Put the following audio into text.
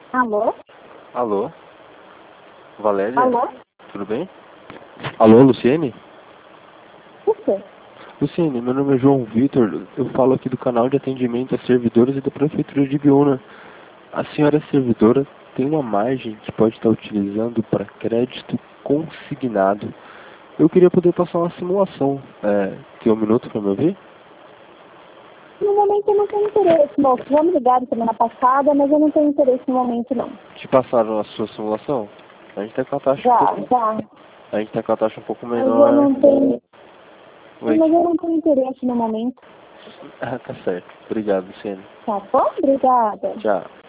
Alô? Alô? Valéria? Alô? Tudo bem? Alô, Luciene? O quê? Luciene, meu nome é João Vitor. Eu falo aqui do canal de atendimento a servidores e da Prefeitura de Biúna. A senhora servidora tem uma margem que pode estar utilizando para crédito consignado. Eu queria poder passar uma simulação. Tem um minuto para me ouvir? No momento eu não tenho interesse, moço. Já me ligaram semana passada, mas eu não tenho interesse no momento, não. Te passaram a sua simulação? A gente tá com a taxa Já, já. A gente tá com a taxa um pouco Mas eu menor. não tenho... Oi. Mas eu não tenho interesse no momento. Ah, tá certo. Obrigado, Luciene. Tá bom? Obrigada. Tchau.